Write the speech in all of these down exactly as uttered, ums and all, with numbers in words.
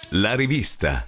La rivista.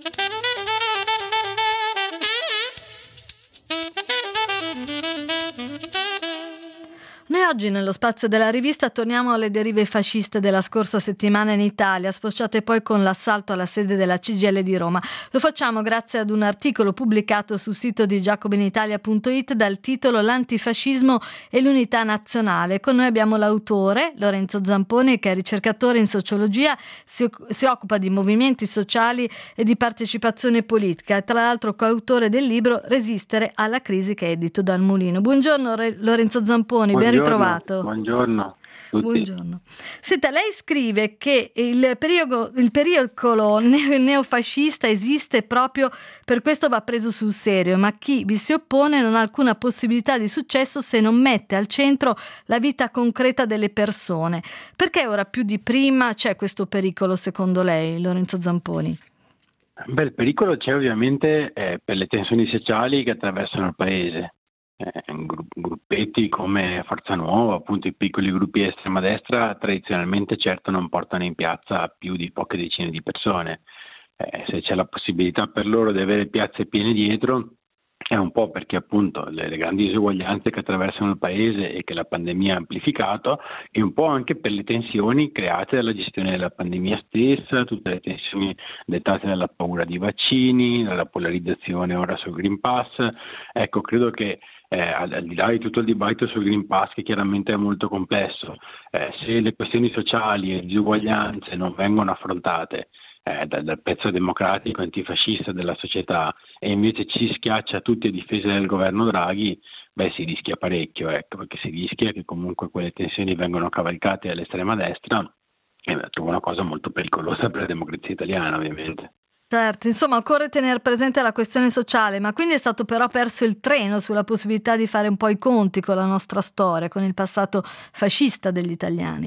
Noi oggi nello spazio della rivista torniamo alle derive fasciste della scorsa settimana in Italia, sfociate poi con l'assalto alla sede della C G I L di Roma. Lo facciamo grazie ad un articolo pubblicato sul sito di jacobinitalia punto it dal titolo L'antifascismo e l'unità nazionale. Con noi abbiamo l'autore, Lorenzo Zamponi, che è ricercatore in sociologia, si, si occupa di movimenti sociali e di partecipazione politica e tra l'altro coautore del libro Resistere alla crisi, che è edito dal Mulino. Buongiorno Re- Lorenzo Zamponi, ben ritrovato. Buongiorno. Tutti. Buongiorno. Senta, lei scrive che il periodo, il pericolo neofascista esiste proprio per questo, va preso sul serio, ma chi vi si oppone non ha alcuna possibilità di successo se non mette al centro la vita concreta delle persone. Perché ora più di prima c'è questo pericolo secondo lei, Lorenzo Zamponi? Beh, il pericolo c'è ovviamente eh, per le tensioni sociali che attraversano il paese. Eh, gru- gruppetti come Forza Nuova, appunto i piccoli gruppi di estrema destra, tradizionalmente certo non portano in piazza più di poche decine di persone. Eh, se c'è la possibilità per loro di avere piazze piene dietro, è un po' perché appunto le, le grandi disuguaglianze che attraversano il paese e che la pandemia ha amplificato, e un po' anche per le tensioni create dalla gestione della pandemia stessa, tutte le tensioni dettate dalla paura di vaccini, dalla polarizzazione ora sul Green Pass. Ecco, credo che Eh, al, al di là di tutto il dibattito sul Green Pass, che chiaramente è molto complesso, eh, se le questioni sociali e disuguaglianze non vengono affrontate eh, dal, dal pezzo democratico antifascista della società e invece ci si schiaccia tutti a difesa del governo Draghi, beh, si rischia parecchio, ecco, perché si rischia che comunque quelle tensioni vengano cavalcate all'estrema destra, e beh, trovo una cosa molto pericolosa per la democrazia italiana, ovviamente. Certo, insomma occorre tenere presente la questione sociale, ma quindi è stato però perso il treno sulla possibilità di fare un po' i conti con la nostra storia, con il passato fascista degli italiani.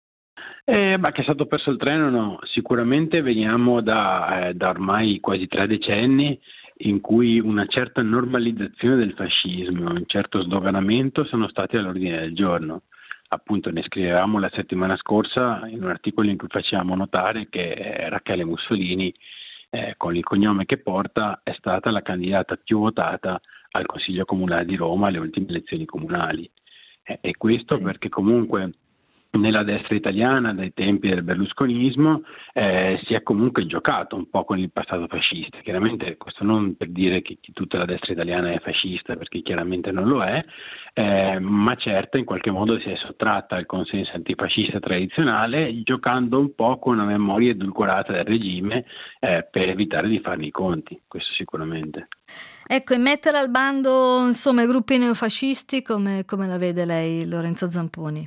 Eh, ma che è stato perso il treno no, sicuramente veniamo da, eh, da ormai quasi tre decenni in cui una certa normalizzazione del fascismo, un certo sdoganamento sono stati all'ordine del giorno. Appunto ne scrivevamo la settimana scorsa in un articolo in cui facevamo notare che eh, Rachele Mussolini, Eh, con il cognome che porta, è stata la candidata più votata al Consiglio Comunale di Roma alle ultime elezioni comunali. Eh, e questo Sì. perché comunque nella destra italiana, dai tempi del berlusconismo, eh, si è comunque giocato un po' con il passato fascista. Chiaramente questo non per dire che tutta la destra italiana è fascista, perché chiaramente non lo è, eh, ma certo in qualche modo si è sottratta al consenso antifascista tradizionale, giocando un po' con una memoria edulcorata del regime eh, per evitare di farne i conti, questo sicuramente. Ecco, e mettere al bando insomma i gruppi neofascisti, come, come la vede lei, Lorenzo Zamponi?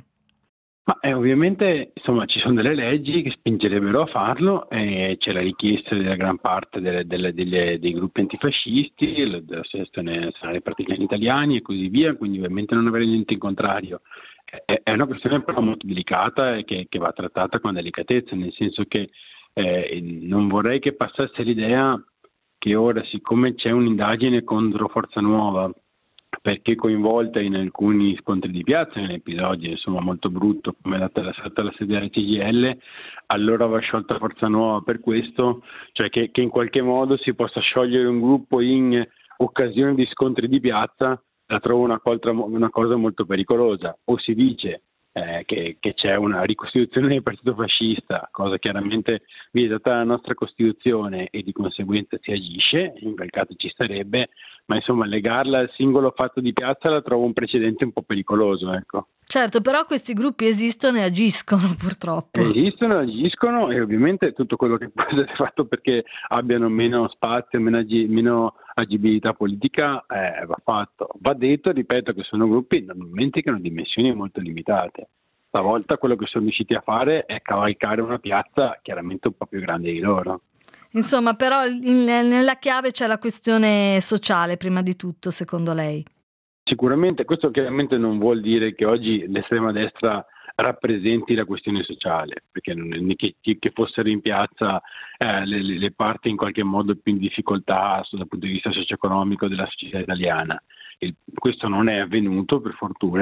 Ma eh, ovviamente insomma ci sono delle leggi che spingerebbero a farlo, e c'è la richiesta della gran parte delle, delle, delle, dei gruppi antifascisti, dell'Associazione Nazionale Partigiani Italiani e così via, quindi ovviamente non avere niente in contrario. È, è una questione però molto delicata e che, che va trattata con delicatezza, nel senso che eh, non vorrei che passasse l'idea che ora, siccome c'è un'indagine contro Forza Nuova, perché coinvolta in alcuni scontri di piazza, in episodi insomma molto brutto come l'assalto alla sede della C G I L, allora va sciolta Forza Nuova per questo, cioè che, che in qualche modo si possa sciogliere un gruppo in occasione di scontri di piazza, la trovo una, coltra, una cosa molto pericolosa. O si dice eh, che, che c'è una ricostituzione del partito fascista, cosa chiaramente vietata dalla nostra Costituzione, e di conseguenza si agisce, in quel caso ci starebbe, ma insomma legarla al singolo fatto di piazza la trovo un precedente un po' pericoloso, ecco. Certo, però questi gruppi esistono e agiscono purtroppo. Esistono, agiscono, e ovviamente tutto quello che può essere fatto perché abbiano meno spazio, meno, agi- meno agibilità politica eh, va fatto. Va detto, ripeto, che sono gruppi normalmente che hanno dimensioni molto limitate. Stavolta quello che sono riusciti a fare è cavalcare una piazza chiaramente un po' più grande di loro. Insomma, però in, nella chiave c'è la questione sociale prima di tutto, secondo lei? Sicuramente, questo chiaramente non vuol dire che oggi l'estrema destra rappresenti la questione sociale, perché non è che, che fossero in piazza eh, le, le parti in qualche modo più in difficoltà dal punto di vista socio-economico della società italiana. Il, questo non è avvenuto, per fortuna,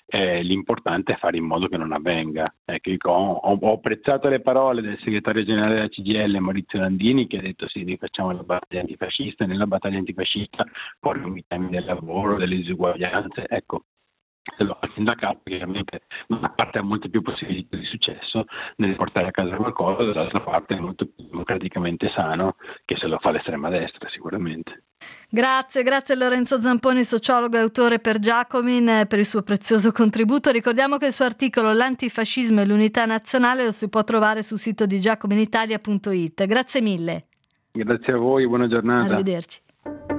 Eh, l'importante è fare in modo che non avvenga. Ecco, ho, ho apprezzato le parole del segretario generale della C G I L Maurizio Landini, che ha detto sì, noi facciamo la battaglia antifascista, e nella battaglia antifascista poniamo i temi del lavoro, delle disuguaglianze. Ecco, se lo fa il sindacato, chiaramente da una parte ha molte più possibilità di successo nel portare a casa qualcosa, dall'altra parte è molto più democraticamente sano che se lo fa l'estrema destra sicuramente. Grazie, grazie a Lorenzo Zamponi, sociologo e autore per Giacomin, per il suo prezioso contributo. Ricordiamo che il suo articolo L'antifascismo e l'unità nazionale lo si può trovare sul sito di giacominitalia punto it. Grazie mille. Grazie a voi, buona giornata. Arrivederci.